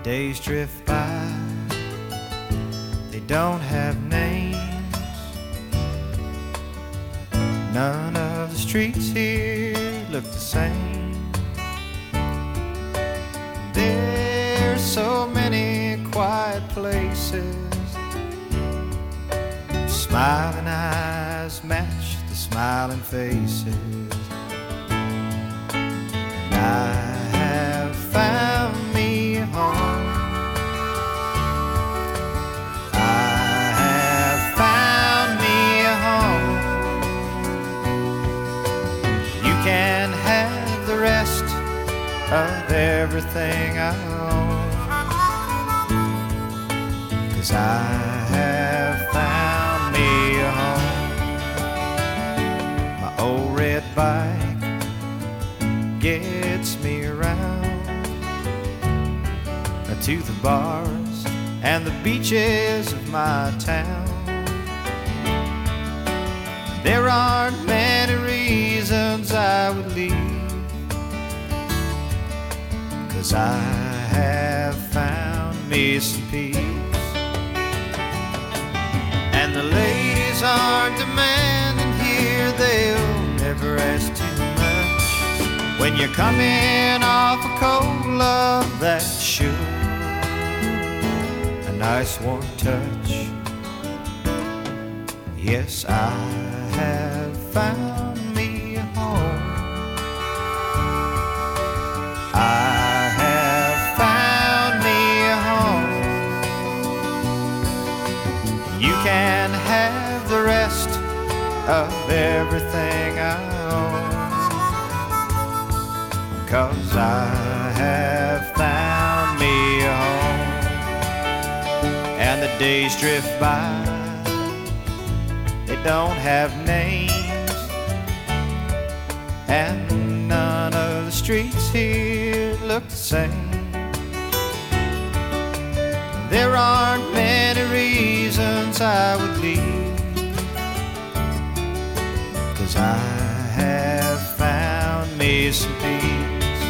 days drift by, they don't have names. None of the streets here look the same. There's so many quiet places. Smiling eyes match the smiling faces. And I have found me a home. I have found me a home. You can have the rest of everything I own, 'cause I have found me a home. My old red bike gets me around to the bars and the beaches of my town. There aren't many reasons I would leave, 'cause I have found me some peace. And the ladies aren't demanding here, they'll never ask too much. When you're coming off a cold love that's sure a nice warm touch. Yes, I have found me a home. I have found me a home. You can have the rest of everything I own, 'cause I have found me a home. And the days drift by, they don't have names. And none of the streets here look the same. There aren't many reasons I would leave, 'cause I have found me some peace.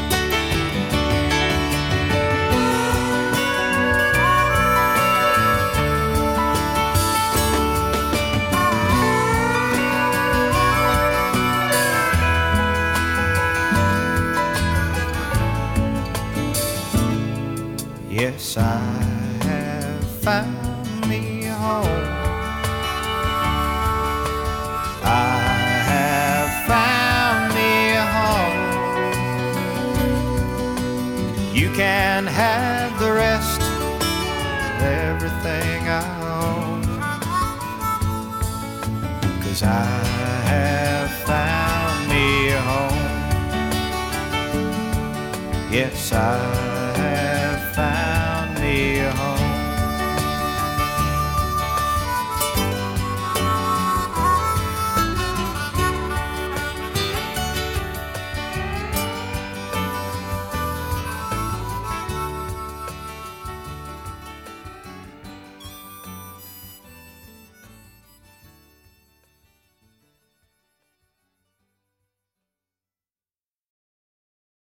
Yes, I have found me a home. I have found me a home. You can have the rest of everything I own, 'cause I have found me a home. Yes, I